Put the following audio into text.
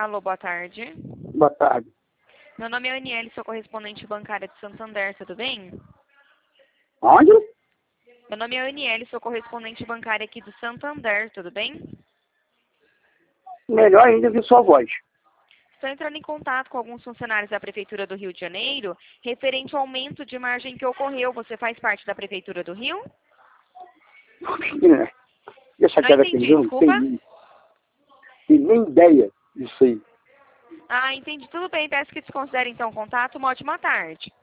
Alô, boa tarde. Boa tarde. Meu nome é Aniele, sou correspondente bancária de Santander, tudo bem? Onde? Meu nome é Aniele, sou correspondente bancária aqui do Santander, tudo bem? Melhor ainda ouvir sua voz. Estou entrando em contato com alguns funcionários da Prefeitura do Rio de Janeiro, referente ao aumento de margem que ocorreu. Você faz parte da Prefeitura do Rio? Deixa Não quieto entendi, aqui, não desculpa. tem nem ideia disso aí. Ah, entendi. Tudo bem, peço que desconsidere então o contato. Uma ótima tarde.